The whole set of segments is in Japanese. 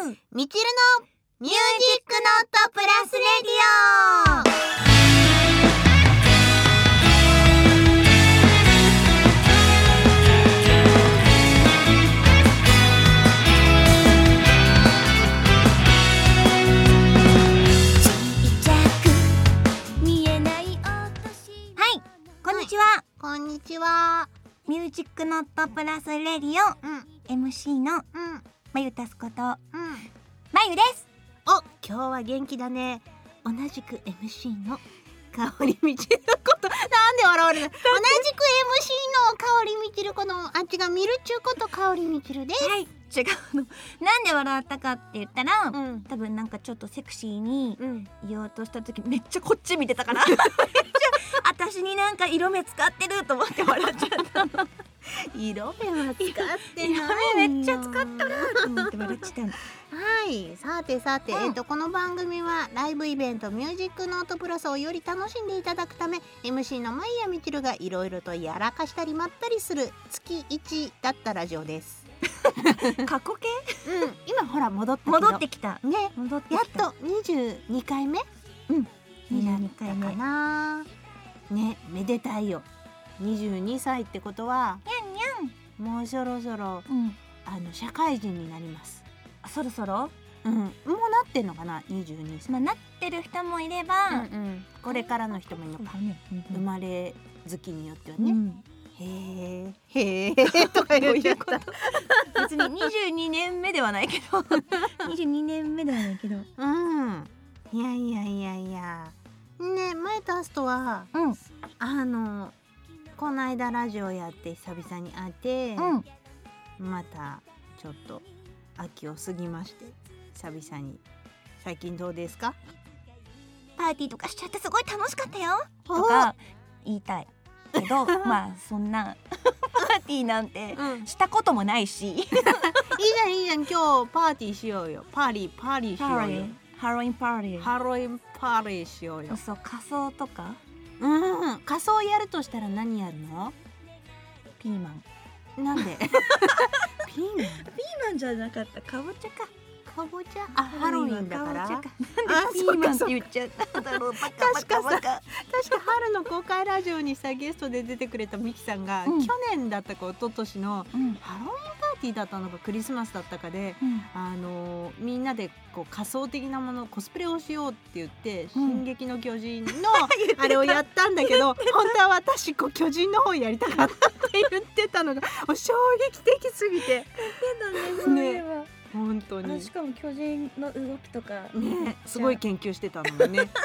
みちるのミュージックノートプラスレディはい、こんにちは。 こんにちは。 ミュージックノートプラスレディオ、MC のまゆたすことまゆです。 お、今日は元気だね。同じく MC の香りみちることなんで笑われない。同じく MC の香りみちること、あっちがみるっちゅうこと香りみちるです。 はい、違うの。なんで笑ったかって言ったら、 多分なんかちょっとセクシーに言おうとした時、めっちゃこっち見てたからめっちゃ私になんか色目使ってると思って笑っちゃったの。 色目は使ってない。 色目めっちゃ使ったなと思って笑っちゃったの。 はい、さて、この番組はライブイベントミュージックノートプラスをより楽しんでいただくため MC のまいやみちるがいろいろとやらかしたりまったりする月1だったラジオです。 過去形？ 今ほら戻ってきたね。 戻ってきた。 やっと22回目 22回目かなね。めでたいよ。22歳ってことはもうそろそろ、社会人になります。 そろそろ、 もうなってんのかな。22歳、 なってる人もいれば、 これからの人もいるのか、生まれ月によってはね、へえとか言っちゃった別に22年目ではないけど22年目ではないけど、 いやね。前とアストは、この間ラジオやって久々に会って、またちょっと秋を過ぎまして久々に。最近どうですか？ パーティーとかしちゃってすごい楽しかったよとか言いたいけどまあそんなパーティーなんてしたこともないし、いいじゃん今日パーティーしようよ。パーリーしようよ。 ハロウィンパーティーしようよ。 そう、仮装とか。 仮装やるとしたら何やるの？ ピーマン。 なんで？ピーマンじゃなかった。かぼちゃか。 かぼちゃ？ハロウィンだから。 なんでピーマンって言っちゃったんだろう。バカ。 確か春の公開ラジオにさゲストで出てくれたミキさんが、去年だったか一昨年のハロウィンパーティーだったのかクリスマスだったかで、みんなでこう仮想的なものコスプレをしようって言って「進撃の巨人」のあれをやったんだけど本当は私巨人の方やりたかったって言ってたのが衝撃的すぎて。ね、本当に。 しかも巨人の動きとかね、すごい研究してたのもね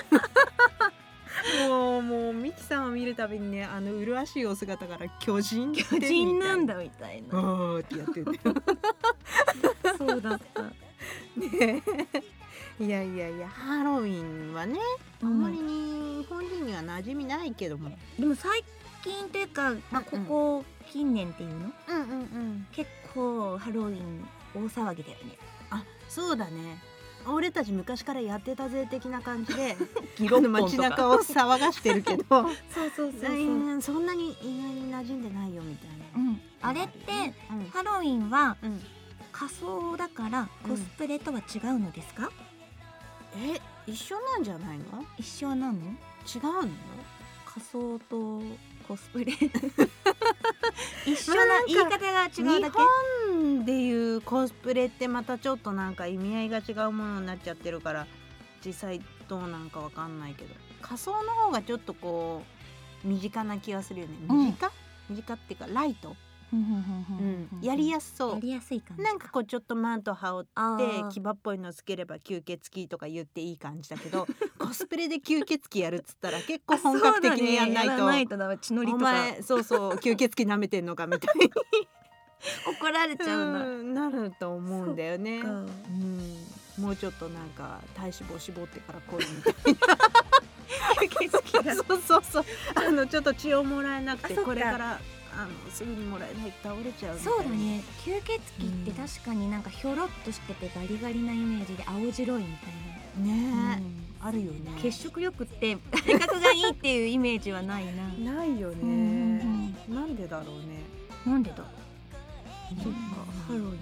もうミキさんを見るたびにね、麗しいお姿から巨人なんだみたいなってやっててそうだったね。いやハロウィンはね、あんまり日本人には馴染みないけども、 でも最近というか、ここ近年っていうの、結構ハロウィン大騒ぎだよね。 あ、そうだね。俺たち昔からやってたぜ的な感じで街中を騒がしてるけどそうそんなに意外に馴染んでないよみたいな。 あれって、ハロウィンは、仮装だからコスプレとは違うのですか？ 一緒なんじゃないの？ 一緒なの？ 違うの？ 仮装とコスプレ一緒な言い方が違うだけ。 日本でいうコスプレってまたちょっとなんか意味合いが違うものになっちゃってるから実際どうなんかわかんないけど、仮装の方がちょっとこう身近な気がするよね。身近っていうかライト、やりやすそう。 やりやすい感じ。 なんかこうちょっとマント羽織って牙っぽいのつければ吸血鬼とか言っていい感じだけどコスプレで吸血鬼やるっつったら結構本格的にやんないと。 血のりとかお前そう吸血鬼舐めてんのかみたいに怒られちゃうんだ。 なると思うんだよね。もうちょっとなんか体脂肪絞ってから来るみたいな吸血鬼がそうちょっと血をもらえなくてこれからすぐにもらえないと倒れちゃうみたいな。 そうだね。吸血鬼って確かになんかひょろっとしててガリガリなイメージで青白いみたいなね、あるよね。 血色よくって体格がいいっていうイメージはないな。 ないよね。なんでだろうね。 なんでだ。そっか、ハロウィン。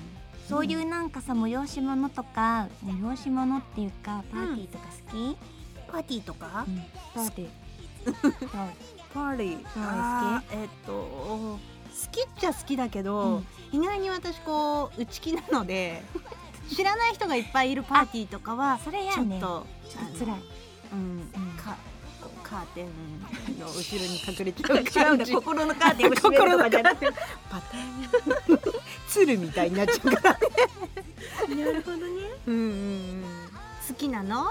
そういうなんかさ催し物とか催し物っていうかパーティーとか好き？ パーティーとか、 パーティーパーティー好きっちゃ好きだけど、意外に私こう内気なので知らない人がいっぱいいるパーティーとかはそれやね、 ちょっと辛い。 カーテンの後ろに隠れちゃう感じ。 心のカーテンを閉めるとかじゃなくてパターン鶴みたいになっちゃうからね。 なるほどね。 好きなの？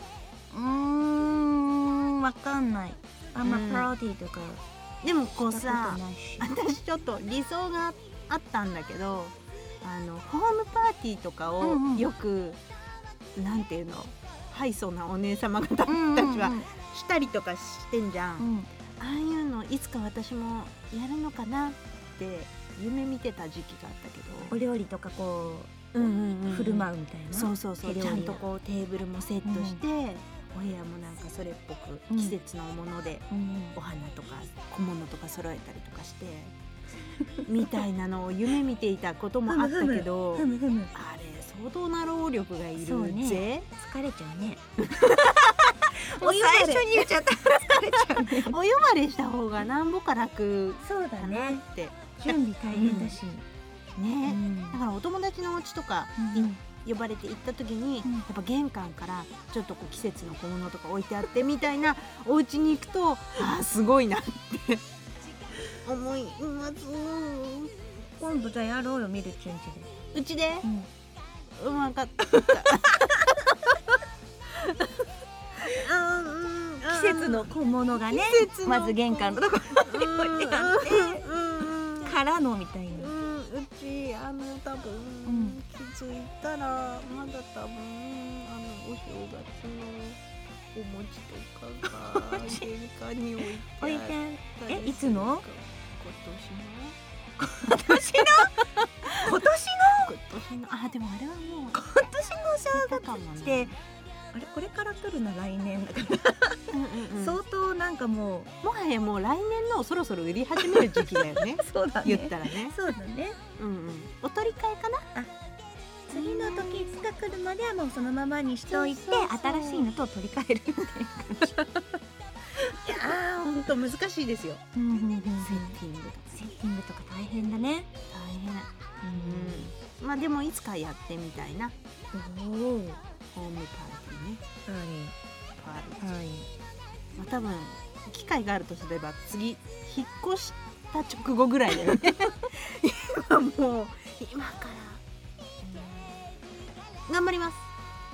わかんない。あんまパーティーとかでもこうさ、私ちょっと理想があったんだけど、ホームパーティーとかをよく、なんていうの、ハイソなお姉様方たちはしたりとかしてんじゃん。ああいうのいつか私もやるのかなって夢見てた時期があったけど、 お料理とかこう振る舞うみたいな。 そうちゃんとこうテーブルもセットして、お部屋もなんかそれっぽく季節のものでお花とか小物とか揃えたりとかしてみたいなのを夢見ていたこともあったけど、あれ相当な労力がいるぜ。 疲れちゃうね。最初に言っちゃった疲れちゃうね。 お呼ばれした方がなんぼか楽だなって。 準備大変だしね。だからお友達のお家とか呼ばれて行った時に、やっぱ玄関からちょっとこう季節の小物とか置いてあってみたいなお家に行くと、すごいなって思います。 今度じゃあやろうよ、ミルチュンちで。うちで？うまかった。 季節の小物がね、まず玄関のところに置いてあってからのみたいな。 うち多分気づいたらまだ多分お正月のお餅とかが玄関に置いてあったり。 いつの？ 今年のでもあれはもう今年の正月ってあれこれから来るな来年だから相当なんかもはやもう来年のそろそろ売り始める時期だよね。 そうだね、 言ったらね。 そうだね。 お取り替えかな。 次の時いつか来るまではもうそのままにしといて、新しいのと取り替えるみたいな感じ。 いや本当難しいですよ。セッティングとか大変だね。 大変。まあでもいつかやってみたいな。ホームパーティーね。パーティー。まあ多分機会があるとすれば次引っ越した直後ぐらいだよね。今から頑張ります。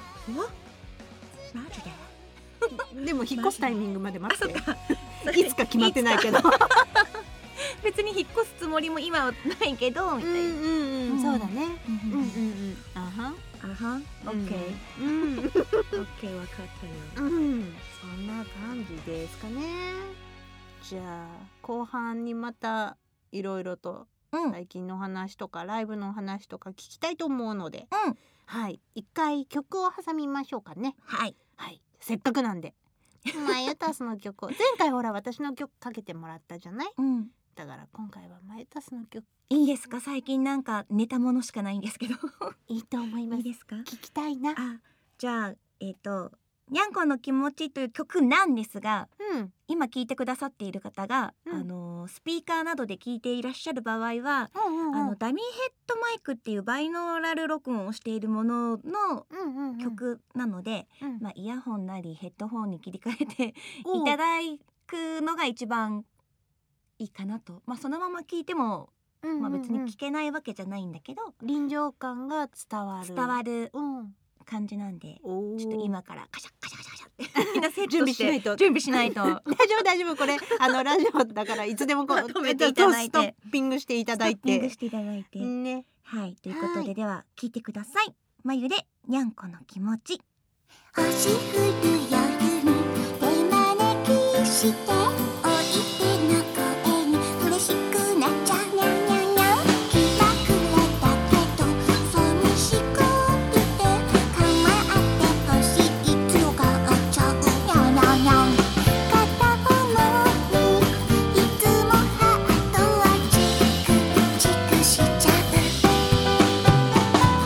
マジで？ でも引っ越すタイミングまで待って。いつか決まってないけど。 別に引っ越すつもりも今はないけどみたいな。 そうだね。オッケー。オッケー分かったよ。そんな感じですかね。じゃあ後半にまたいろいろと最近の話とかライブの話とか聞きたいと思うので、一回曲を挟みましょうかね。せっかくなんでマユタスの曲を前回ほら私の曲かけてもらったじゃない。だから今回はマユタスの曲いいですか？最近なんか寝たものしかないんですけど。 いいと思います。 いいですか？ 聞きたいな。 じゃあにゃんこの気持ちという曲なんですが、今聞いてくださっている方が、スピーカーなどで聞いていらっしゃる場合は、ダミーヘッドマイクっていうバイノーラル録音をしているものの曲なので、イヤホンなりヘッドホンに切り替えていただくのが一番いいかなと。そのまま聞いても、別に聞けないわけじゃないんだけど、 臨場感が伝わる感じなんで、ちょっと今からカシャカシャカシャカシャってみんなセット準備しないと大丈夫これラジオだからいつでもこう止めていただいてストッピングしていただいてね。ということで、では聞いてください。まゆでにゃんこの気持ち。 星降る夜に手招きしておいでの声に嬉しくなっちゃうにゃんにゃんにゃん。気がくれたけど寂しくって構ってほしい強がっちゃうにゃんにゃんにゃん。片思いいつもハートはチクチクしちゃう。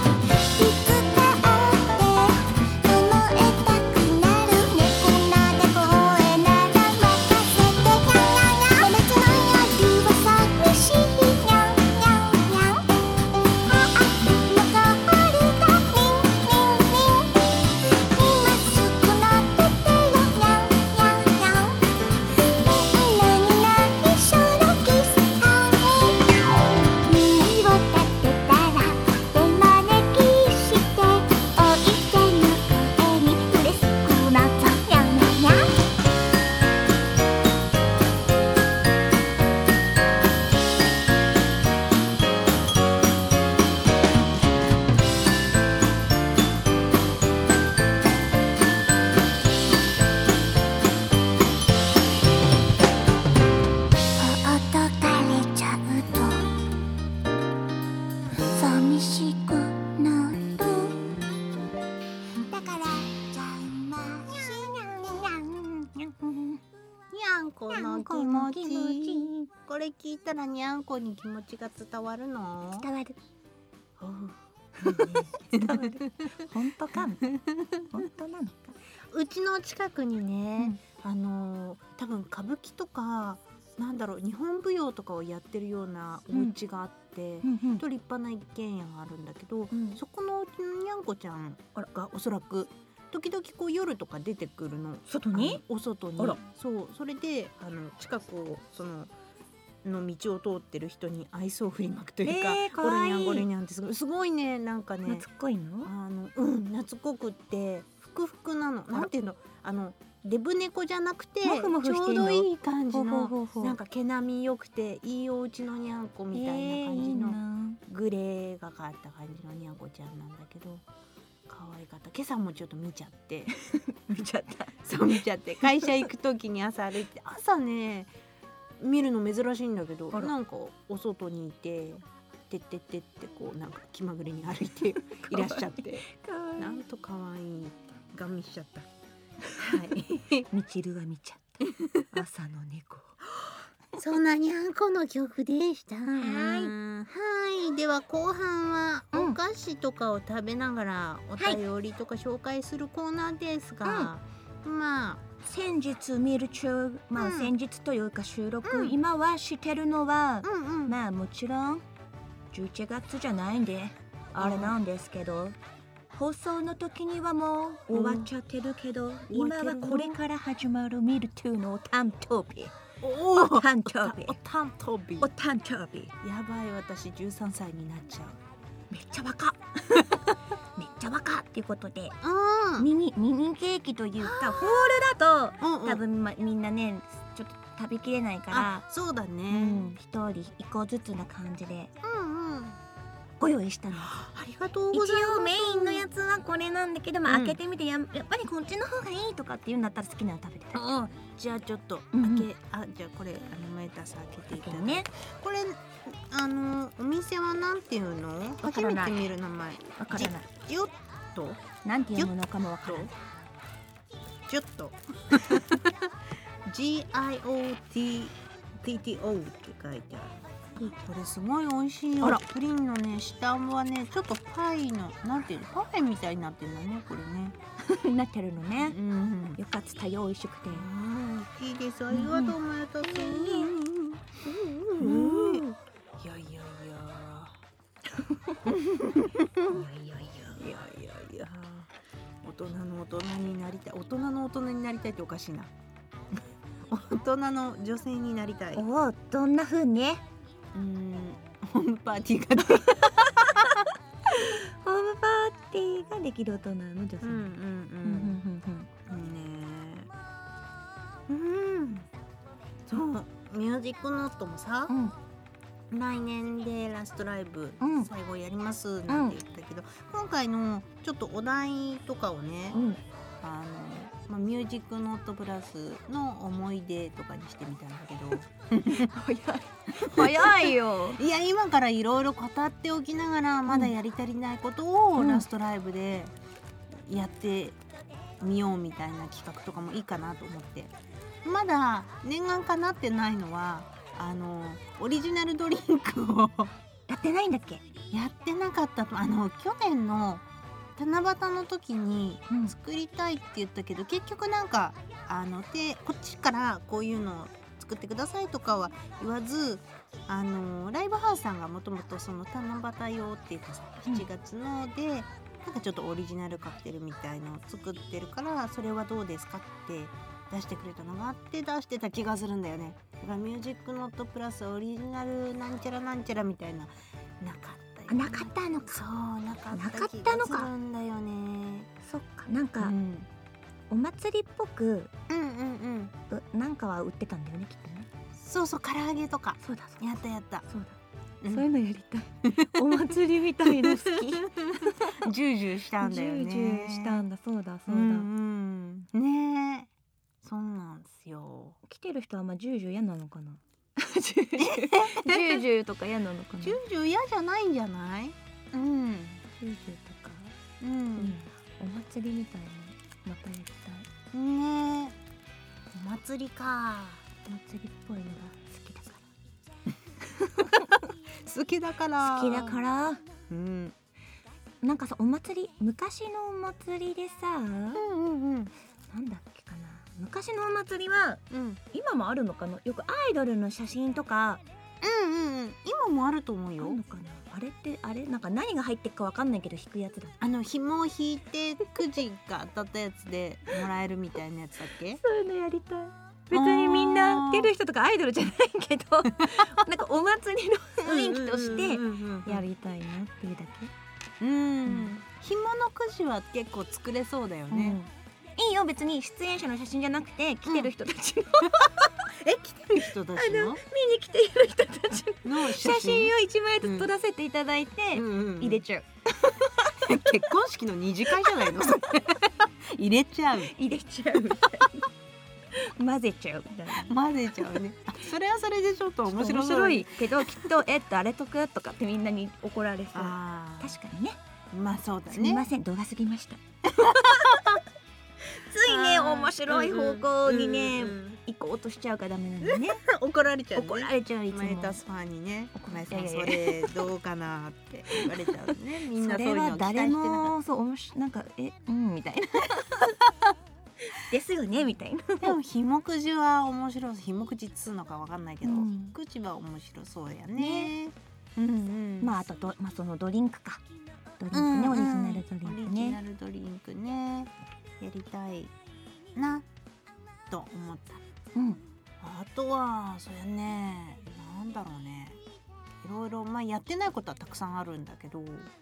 寂しくなる。だからじゃましにゃんこの気持ち、これ聞いたらにゃんこに気持ちが伝わるの？ 伝わる。 伝わる。本当かも。本当なのか。 うちの近くにね、多分歌舞伎とかなんだろう、日本舞踊とかをやってるようなお家があって、と立派な一軒家があるんだけど、そこのにゃんこちゃんがおそらく時々こう夜とか出てくるの。 外に？ お外に。そう、それで近くをの道を通ってる人に愛想を振りまくというか、ゴルニャンゴルニャンってすごいね、なんかね、 懐っこいの？ 懐っこくってふくふくなの。なんていうの、デブ猫じゃなくてちょうどいい感じの、なんか毛並み良くていいお家のにゃんこみたいな感じの、グレーがかった感じのにゃんこちゃんなんだけど、可愛かった。今朝もちょっと見ちゃって見ちゃった。 そう見ちゃって、会社行く時に朝歩いて、朝ね見るの珍しいんだけど、なんかお外にいててってってってこうなんか気まぐれに歩いていらっしゃってなんと可愛いガン見しちゃった。はい、 みちるは見ちゃった朝の猫。 そんなにゃんこの曲でした。はい、では後半はお菓子とかを食べながらお便りとか紹介するコーナーですが、まあ先日見る中、先日というか収録、今はしてるのは、まあもちろん11月じゃないんであれなんですけど、放送の時にはもう終わっちゃってるけど、今はこれから始まるミルトゥのお誕生日。お誕生日。 やばい、私13歳になっちゃう。 めっちゃ若めっちゃ若っていうことで、ミニケーキというかホールだと、多分みんなねちょっと食べきれないから、 そうだね、 一人一個ずつな感じでご用意したの。 ありがとうございます。 一応メインのやつはこれなんだけど、開けてみてやっぱりこっちの方がいいとかっていうんだったら好きなの食べてた。 じゃあちょっとじゃあこれマイタス開けていただいてね。これお店はなんていうの？初めて見る名前。 わからない。 ジョット？ なんていうのかもわからない。 ジョット。GIOTTO って書いてある。これすごい美味しいよ。プリンのね下はねちょっとパイのなんていうの、パフェみたいになってるんだね、これね。 なってるのね。よかったよ、美味しくて。 いいです。ありがとう、マヤタさん。いや大人の大人になりたい。大人の大人になりたいっておかしいな。大人の女性になりたい。 どんな風に？ ホームパーティーがホームパーティーができる大人の女性。 そうミュージックノートもさ、来年でラストライブ、最後やりますなんて言ったけど、今回のちょっとお題とかをね、ミュージックノートプラスの思い出とかにしてみたんだけど早いよ。 いや今からいろいろ語っておきながら、まだやり足りないことをラストライブでやってみようみたいな企画とかもいいかなと思って。まだ念願かなってないのはオリジナルドリンクをやってないんだっけ？ やってなかったと。去年の七夕の時に作りたいって言ったけど、結局なんかこっちからこういうのを作ってくださいとかは言わず、ライブハウスさんがもともとその七夕用っていうかさ、7月のでなんかちょっとオリジナルカクテルみたいのを作ってるから、それはどうですかって出してくれたのがあって、出してた気がするんだよね。だからミュージックノートプラスオリジナルなんちゃらなんちゃらみたいななかったよね。 なかったのか。 そうなかった気がするんだよね。 そっか、なんか、お祭りっぽくなんかは売ってたんだよね、きっとね。 そうそう、唐揚げとか。 そうだやったやった。 そうだ、そういうのやりたい。お祭りみたいの好き。 ジュージューしたんだよね。 ジュージューしたんだ。そうだそうだ。 ねえ、そうなんですよ。 来てる人はジュージュー嫌なのかな。ジュージューとか嫌なのかな。 ジュージュー嫌じゃないんじゃない？ ジューとか、 うん、 お祭りみたいにまたやりたいね。お祭りか。 お祭りっぽいのが好きだから好きだから、 うん、 なんかさ、お祭り、昔のお祭りでさ、なんだっけかな、昔のお祭りは、今もあるのかな。よくアイドルの写真とか、 今もあると思うよ。 あるのかな。あれってなんか何が入ってるかわかんないけど引くやつだ。 紐を引いてくじが当たったやつでもらえるみたいなやつだっけ？ そういうのやりたい。別にみんな出る人とかアイドルじゃないけどなんかお祭りの雰囲気としてやりたいなっていうだけ。 紐のくじは結構作れそうだよね。 いいよ、別に出演者の写真じゃなくて来てる人たちの来てる人たちの見に来ている人たちの写真を1枚ずつ撮らせていただいて入れちゃう。 結婚式の二次会じゃないの？入れちゃうみたいな。 混ぜちゃうみたいな。 混ぜちゃうね。それはそれでちょっと面白いけど、きっとあれとかとかってみんなに怒られそう。確かにね。 まあそうだね。 すみません、度が過ぎました。ついね、面白い方向にね行こうとしちゃうからダメなんでね。 怒られちゃう。 怒られちゃう。いつもマイタスファンにね、お前さんそれどうかなって言われちゃうね。みんなそういうのを期待してなかった。それは誰もそうなんかみたいな。ですよねみたいな。 でもひもくじは面白い。ひもくじっつうのかわかんないけど、くじは面白そうやね。 まああとそのドリンクか。ドリンクね、オリジナルドリンクね。 オリジナルドリンクね、やりたいなと思った。あとはそれね、なんだろうね。いろいろやってないことはたくさんあるんだけど。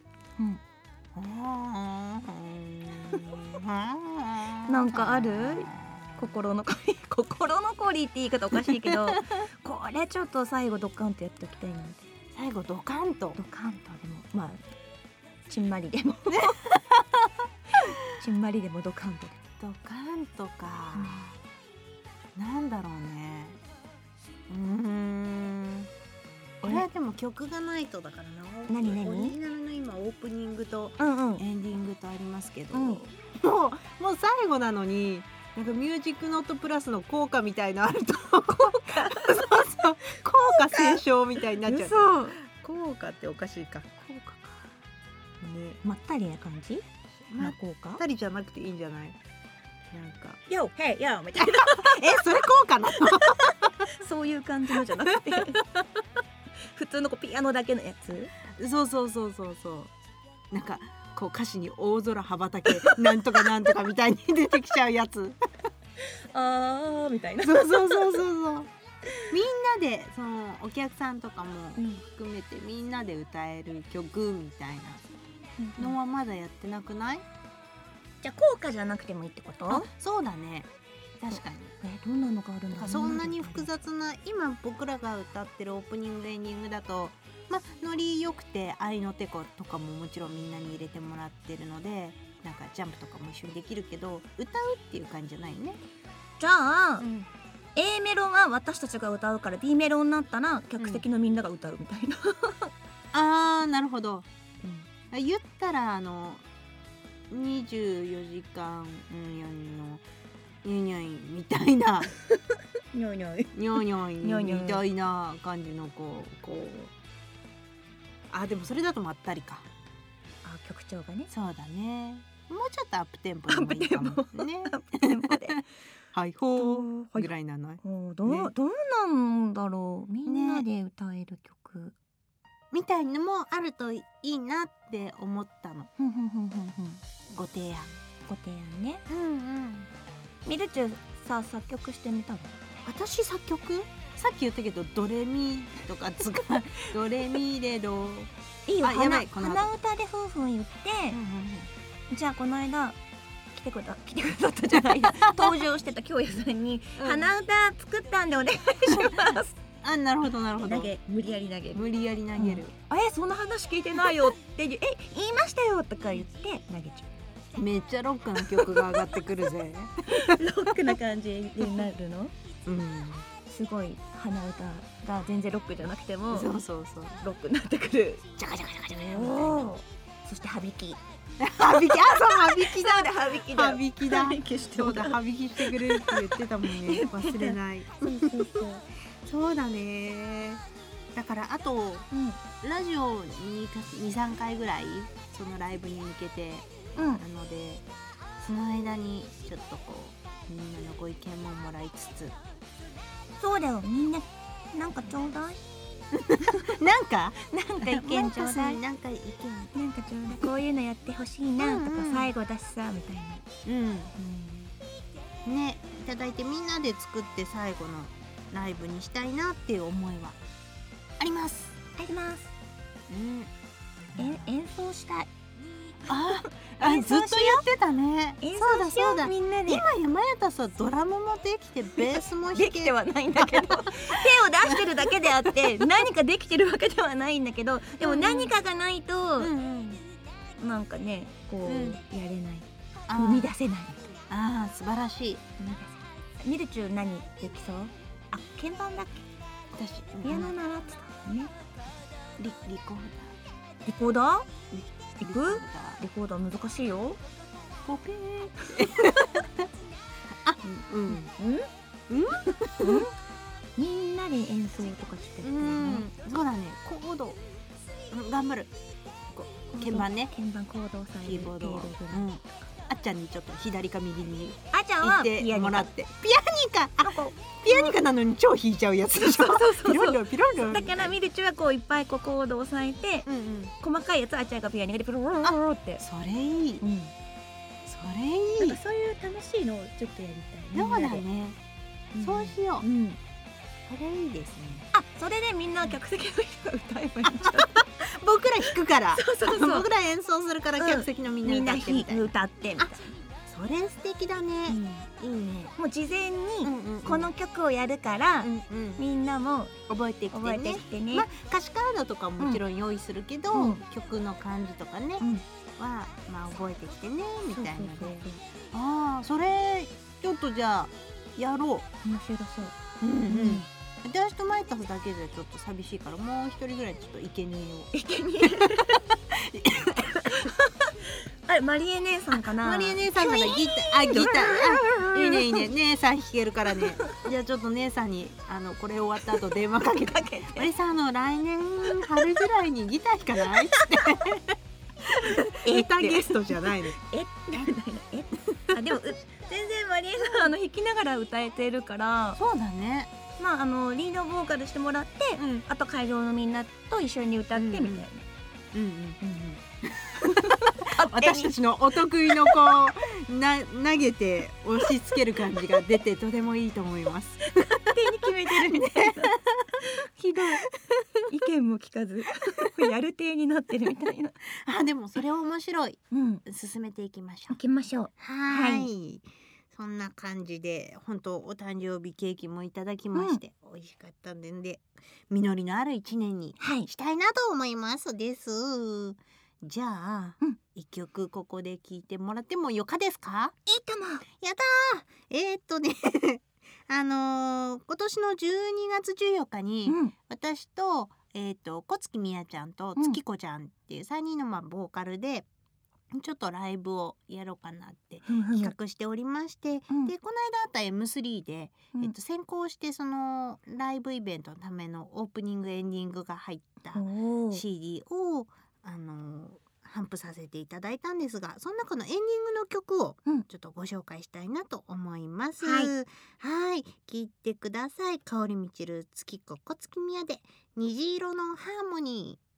なんかある？心のコリって言い方おかしいけどこれちょっと最後ドカンとやっておきたいなって。 最後ドカンとでもまあちんまりでもちんまりでもドカンとドカンとか、なんだろうね。これはでも曲がないとだからな。 何オリジナルの今オープニングとエンディングとありますけど、もう最後なのになんかミュージックノートプラスの効果みたいのあると効果斉唱みたいになっちゃう。効果っておかしいか。効果かね。まったりな感じ？ まったりじゃなくていいんじゃない？なんかヨーヘイヨーみたいなそれ効果なの？ そういう感じのじゃなくて普通のピアノだけのやつ。 そうなんかこう歌詞に大空羽ばたけなんとかなんとかみたいに出てきちゃうやつみたいな。 そうみんなでそのお客さんとかも含めてみんなで歌える曲みたいなのはまだやってなくない？ じゃあ効果じゃなくてもいいってこと？ そうだね、確かに。 どんなのがあるのか。 そんなに複雑な、今僕らが歌ってるオープニングエンディングだとノリ良くて愛の手とかももちろんみんなに入れてもらってるので、なんかジャンプとかも一緒にできるけど歌うっていう感じじゃないね。 じゃあ、A メロは私たちが歌うから B メロになったら客席のみんなが歌うみたいな、 なるほど、言ったら24時間のニョイニョイみたいなニョイニョイニョイニョイみたいな感じのこうでもそれだとまったりか。 曲調がね。 そうだね。もうちょっとアップテンポでもいいかもね。 アップテンポではいほーぐらいなの。 どうなんだろう。みんなで歌える曲みたいのもあるといいなって思ったの。ご提案ね。ミルチュ作曲してみたの？ 私作曲？さっき言ったけどドレミとかドレミレドいいよ。鼻歌で夫婦言って、じゃあこの間来てくださったじゃない登場してた京也さんに、鼻歌作ったんでお願いしますなるほど無理やり投げる、そんな話聞いてないよって言いましたよとか言って投げちゃう。めっちゃロックな曲が上がってくるぜロックな感じになるの？すごい鼻歌が全然ロックじゃなくてもそうロックになってくる。 ジャカジャカジャカジャカそしてハビきはびき、あ、そう、はびきだ。 そうだ、はびきだはびきだ。 はびきしてそうだ、はびきしてくれるって言ってたもんね。忘れない。そうだね。だからあと、ラジオに2、3回ぐらいそのライブに向けてなので、その間にちょっとこうみんなのご意見ももらいつつ、 そうだよ、みんななんかちょうだいなんか意見ちょうだい、 なんか意見なんかちょうだい、こういうのやってほしいなとか、最後だしさみたいな、 ね、いただいてみんなで作って最後のライブにしたいなっていう思いはあります。 演奏したい。 ずっと言ってたね。そうだそうだ。 みんなで。 今山形さ、ドラムもできてベースも弾けできてはないんだけど手を出してるだけであって何かできてるわけではないんだけど、でも何かがないとなんかね、こうやれない、生み出せない。 素晴らしい。 ミルチュ何できそう？あ、鍵盤だっけ？私ピアノ習ってたね。リコーダー。リコーダー？リコーダー難しいよ。 ポペー。 みんなで演奏とかしてるね。 そうだね。コード頑張る。鍵盤ね。 鍵盤コードをキーボード。あっちゃんにちょっと左か右にあっちゃんは行ってもらって。ピアニカなのに超弾いちゃうやつでしょ。ピロンロンピロンロン。 だからミルチュはこういっぱいコードを押さえて、細かいやつあっちゃんがピアニカでピロロロロって。 それいい。それいい。 なんかそういう楽しいのをちょっとやりたい。 そうだね。そうしよう。それいいですね。 それでみんな客席の人が歌えばいいんじゃない？ 僕ら弾くから。 そう僕ら演奏するから客席のみんな歌ってみたいな。 歌ってみたいな。 それ素敵だね。いいね。 もう事前にこの曲をやるからみんなも覚えてきてね。まあ歌詞カードとかももちろん用意するけど、曲の感じとかねはまあ覚えてきてねみたいなで。それちょっとじゃあやろう。 面白そう。 私とマイカスだけじゃちょっと寂しいから、もう一人ぐらいちょっと生贄あれマリエ姉さんかな。 マリエ姉さんからギター、いいねいいね、姉さん弾けるからね。じゃあちょっと姉さんにこれ終わった後電話かけてマリさん来年春ぐらいにギター弾かないって歌ゲストじゃないの。 でも全然マリエさん弾きながら歌えてるから。そうだね。まあリードボーカルしてもらって、あと会場のみんなと一緒に歌ってみたいな。 私たちのお得意のこう投げて押し付ける感じが出てとてもいいと思います。 勝手に決めてるみたいな。ひどい。意見も聞かずやる体になってるみたいな。 でもそれは面白い。進めていきましょう。 行きましょう。 はい。そんな感じで本当お誕生日ケーキもいただきまして、美味しかったんで実りのある一年にしたいなと思いますです。じゃあ、一曲ここで聴いてもらってもよかですか？ いいとも。 やったー。今年の12月14日に、私と小月みやちゃんと月子ちゃんっていう3人のボーカルでちょっとライブをやろうかなって企画しておりまして、でこの間あった M3 で、先行してそのライブイベントのためのオープニングエンディングが入った CD を頒布させていただいたんですが、その中のエンディングの曲をちょっとご紹介したいなと思います。はい、聴いてください。香りみちる月子小月みやで虹色のハーモニー。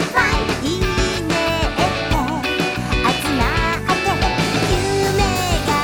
夢が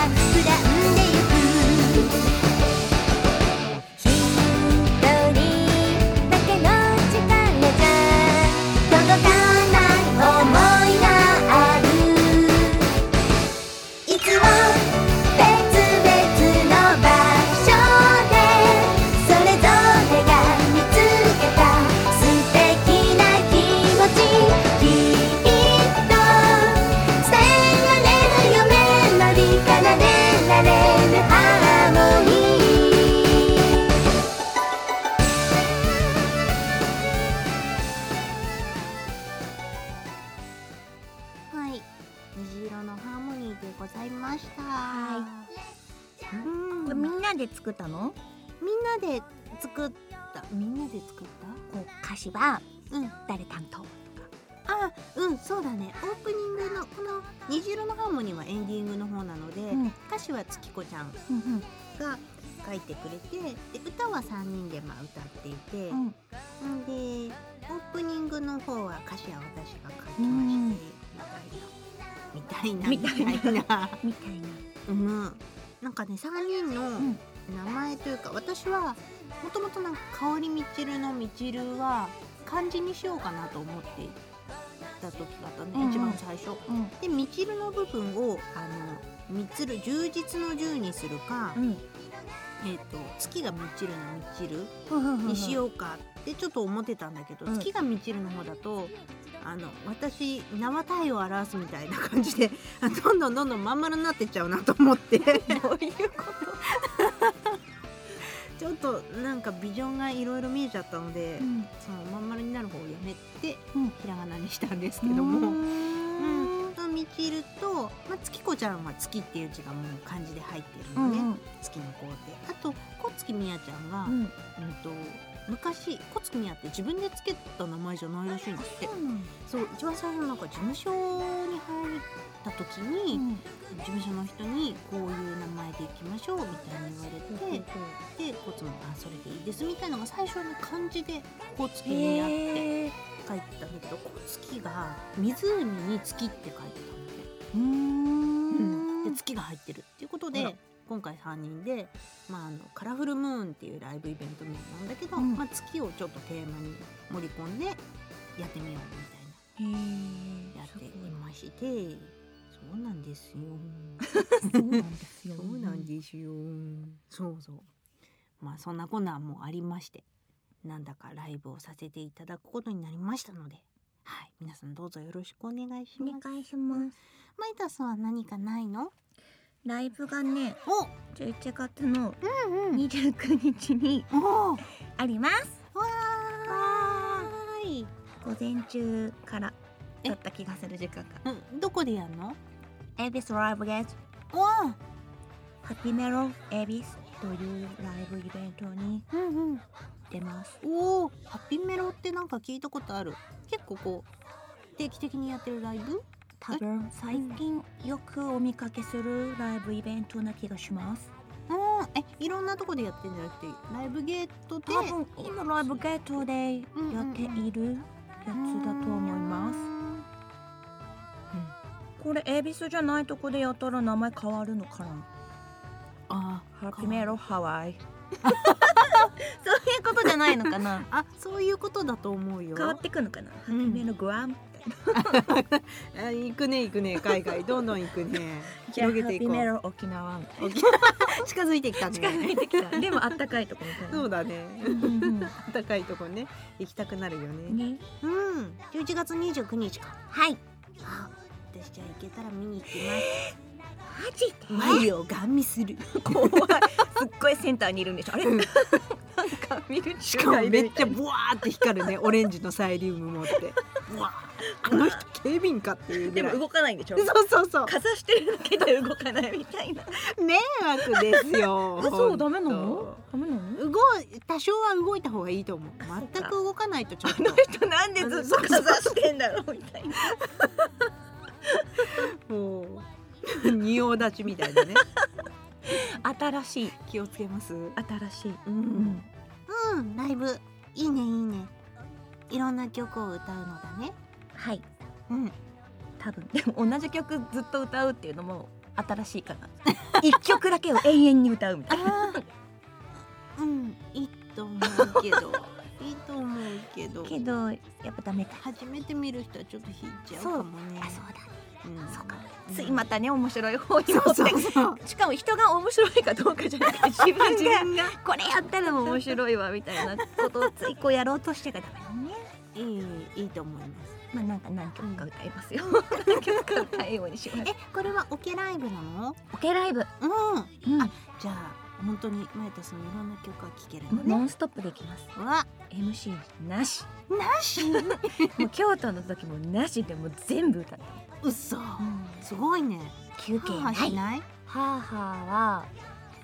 みんなで作ったの？ みんなで作った。こう歌詞は誰担当？ そうだね。オープニングのこの虹色のハーモニーはエンディングの方なので、歌詞は月子ちゃんが書いてくれて、で歌は3人で歌っていて、でオープニングの方は歌詞は私が書きまして、みたいななんかね、3人の名前というか、私はもともとなんか香りみちるのみちるは漢字にしようかなと思っていた時があったね、一番最初、でみちるの部分をみつる、充実の充にするか、月がみちるのみちるにしようかってちょっと思ってたんだけど、月がみちるの方だと私縄体を表すみたいな感じでどんどんまん丸になってっちゃうなと思ってどういうことちょっとなんかビジョンがいろいろ見えちゃったので、そのまん丸になる方をやめて、ひらがなにしたんですけども、みちると、月子ちゃんは月っていう字がもう漢字で入ってるのね、月の子で。あと小月みやちゃんが、昔小月みやって自分でつけた名前じゃないらしいんですって。そう一番最初なんか事務所に入った時に、事務所の人にこういう名前でいきましょうみたいに言われて、で小月もそれでいいですみたいなのが最初に漢字で小月みやって書いてたんだけど、小月が湖に月って書いてたので、で月が入ってるっていうことで、今回3人で、カラフルムーンっていうライブイベント名なんだけど、月をちょっとテーマに盛り込んでやってみようみたいなやっていまして、そうなんですよそうなんですよ。そんなこんなもありまして、なんだかライブをさせていただくことになりましたので、皆さんどうぞよろしくお願いします。 お願いします。 マイタさんは何かないの？ ライブがね、11月の29日にあります。午前中からだった気がする、時間が。 どこでやるの？ 恵比寿ライブゲート。ハピメロ恵比寿というライブイベントに出ます。 ハピメロってなんか聞いたことある。結構こう定期的にやってるライブ？ 多分最近よくお見かけするライブイベントな気がします。 いろんなとこでやってるんじゃなくて、ライブゲートで？ 多分今ライブゲートでやっているやつだと思います。これ恵比寿じゃないとこでやったら名前変わるのかな？ハピメロハワイそういうことじゃないのかな？ そういうことだと思うよ。 変わってくのかな？ハピメログアム行くね海外どんどん行くね。広げていこう。 ハピメロ沖縄近づいてきたね。 でもあったかいとこみたいな。 そうだねあったかいとこね、行きたくなるよね。11月29日か。 はい。 私じゃあ行けたら見に行きます。 マジで？ 眉をガン見する。 怖い。すっごいセンターにいるんでしょ。あれ？なんか見る。 しかもめっちゃブワーって光るね。オレンジのサイリウム持って。ブワー。あの人警備員かっていうぐらい。 でも動かないんでしょ。 そう。 かざしてるだけで動かないみたいな。 迷惑ですよ。 嘘、ダメなの？ 多少は動いた方がいいと思う。全く動かないとちょっと。 あの人なんでずっとかざしてんだろうみたいな。 もう仁王立ちみたいなね。 新しい。 気をつけます。 新しい。 ライブいいね。いろんな曲を歌うのだね。 はい。多分でも同じ曲ずっと歌うっていうのも新しいかな。一曲だけを永遠に歌うみたいな。 いいと思うけど。けどやっぱダメか。 初めて見る人はちょっと引いちゃうかもね。 そうだね。そうか。ついまたね、面白い方に持って。しかも人が面白いかどうかじゃなくて自分がこれやったらも面白いわみたいなことをついこうやろうとしてがダメだね。 いいと思います。 なんか何曲か歌いますよ。何曲か歌うようにします。 これはオケライブなの？ オケライブ。 じゃあ本当にマイタさんいろんな曲が聴けるのね。 ノンストップできます。MC なしもう京都の時もなしでも全部歌って。 うそ、すごいね。 休憩ない。 しない？ ははは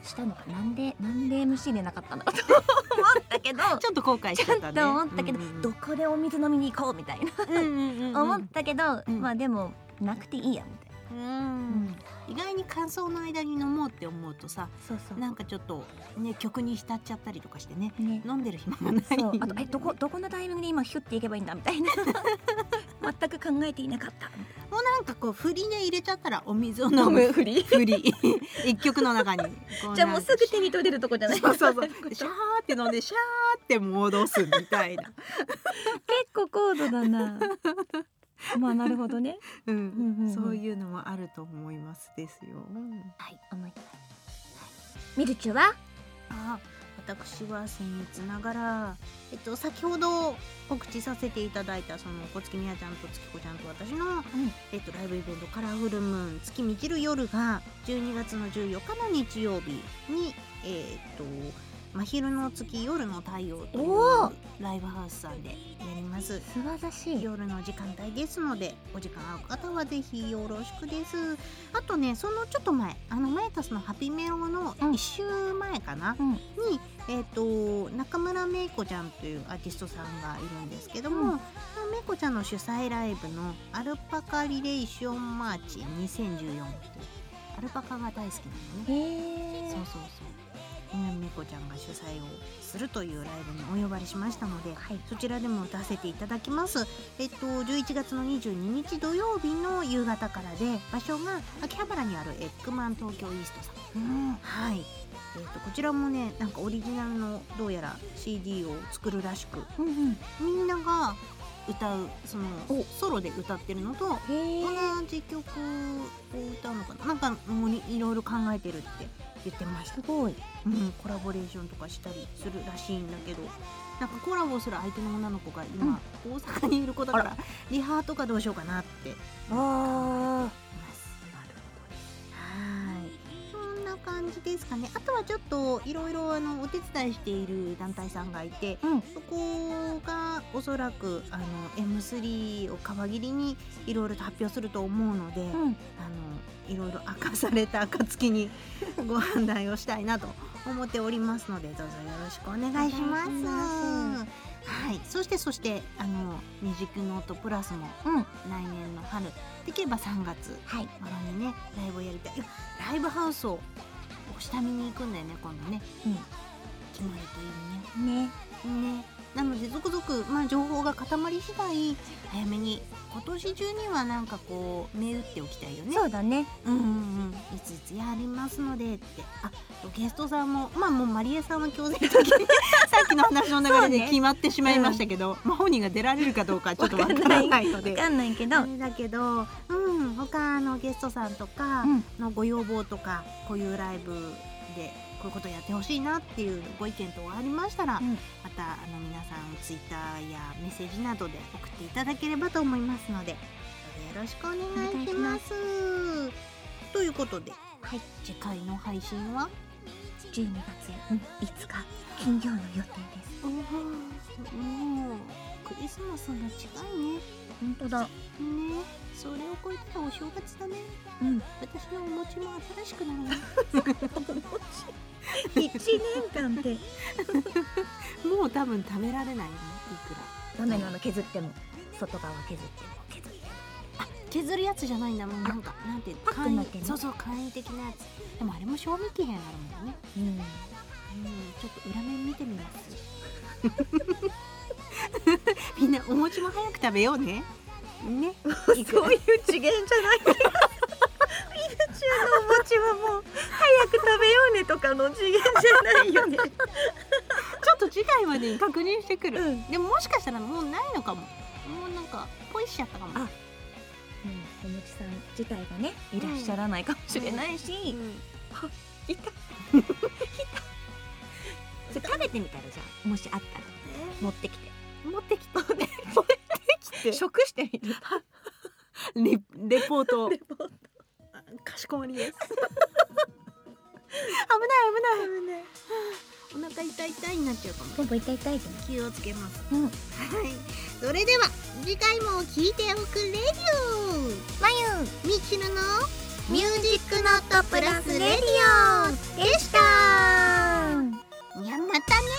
したのか、なんで MC 入れなかったんだろうと思ったけどちょっと後悔しちゃったね。 ちょっと思ったけど、どこでお水飲みに行こうみたいな思ったけど、まあでもなくていいやみたいな。 意外に感想の間に飲もうって思うとさ、 そうなんかちょっとね曲に浸っちゃったりとかしてね、飲んでる暇がない。 そうあとどこのタイミングで今ヒュッていけばいいんだみたいな全く考えていなかった。 もうなんかこう振りで入れちゃったらお水を飲む振り一曲の中にじゃあもうすぐ手に取れるとこじゃない。 そうシャーって飲んでシャーって戻すみたいな結構高度だなまあなるほどね、 そういうのもあると思いますですよ。 はい、思います。ミルチュは私は僭越ながら、先ほど告知させていただいたその小月みやちゃんと月子ちゃんと私の、ライブイベントカラフルムーン月満ちる夜が12月の14日の日曜日に真昼の月夜の太陽というライブハウスさんでやります。 素晴らしい。 夜の時間帯ですのでお時間合う方はぜひよろしくです。あとね、そのちょっと前マイタスのハピメロの1週前かな、に中村めいこちゃんというアーティストさんがいるんですけども、めいこちゃんの主催ライブのアルパカリレーションマーチ2014っていうアルパカが大好きなのね。そうめいこちゃんが主催をするというライブにお呼ばれしましたので、そちらでも歌わせていただきます。11月の22日土曜日の夕方からで、場所が秋葉原にあるエッグマン東京イーストさん、こちらもね、なんかオリジナルのどうやら CD を作るらしく、みんなが歌うそのソロで歌ってるのと同じ曲を歌うのかな、なんかもういろいろ考えてるって言ってました。すごい、コラボレーションとかしたりするらしいんだけど、なんかコラボする相手の女の子が今、大阪にいる子だからリハとかどうしようかなって考えてます。そんな感じですかね。あとはちょっといろいろお手伝いしている団体さんがいて、そこがおそらくM3 を皮切りにいろいろと発表すると思うので、いろいろ明かされた暁にご案内をしたいなと思っておりますので、どうぞよろしくお願いします。はい、そしてミュージックノートプラスも、来年の春できれば3月頃にね、ライブをやりたい。ライブハウスを下見に行くんだよね、今度ね。決まるといいね。なので続々、情報が固まり次第早めに今年中にはなんかこう銘打っておきたいよね。 そうだね。 いついつやりますのでって。ゲストさんももうマリエさんは強制的にさっきの話の流れで決まってしまいましたけど、本人が出られるかどうかちょっとわからないので、 わかんないけど、 だけど、他のゲストさんとかのご要望とか、こういうライブでこういうことやってほしいなっていうご意見等がありましたら、また皆さんツイッターやメッセージなどで送っていただければと思いますので、よろしくお願いします。ということで、次回の配信は 12月5日金曜の予定です。 もうクリスマスが近いね。 本当だね。 それを超えたらお正月だね。私のお餅も新しくなるね。 1年間ってもう多分食べられないよね、いくらダメなの。削っても外側削っても削るやつじゃないんだもん。なんかなんていうの、簡易、そう簡易的なやつ。でもあれも賞味期限あるもんね。ちょっと裏面見てみます。みんなお餅も早く食べようね。 そういう次元じゃない。ミルチューのお餅はもう早く食べようねとかの次元じゃないよね。 ちょっと次回までに確認してくる。でももしかしたらもうないのかも。もうなんかポイしちゃったかも。 お餅さん自体がねいらっしゃらないかもしれないし、いたそれ食べてみたら、じゃあもしあったら持ってきて食してみる。 レポートかしこまりです。危ないお腹痛いになっちゃうかも。 ポンポン痛い気をつけます。それでは次回も聞いておくレディオ。 まゆみちるのミュージックノットプラスレディオでした。またね。